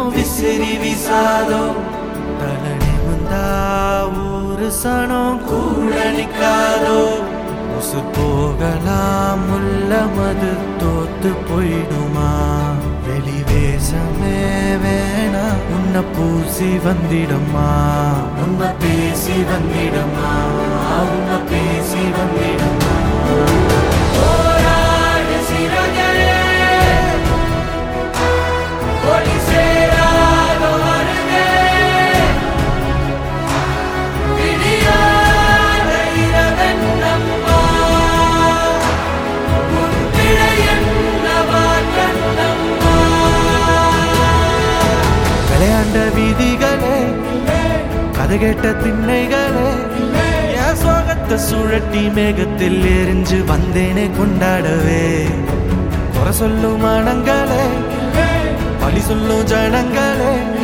விசிறி விசாதோ தலனி வந்தா ஒரு சனம் கூட நிக்காதோ உசு போகலாம் முல்ல மது தோத்து போயிடுமா வெளிவேசமே வேணா உன்னை பூசி வந்திடமா உன்னை பேசி வந்திடமா உன்னை பேசி வந்திடமா விளையாண்ட வீதிகளே கதை கேட்ட திண்ணைகளே என் சோகத்தை சுழட்டி மேகத்தில் எரிஞ்சு வந்தேனே கொண்டாடவே குறை சொல்லும் மனங்களே பழி சொல்லும் ஜனங்களே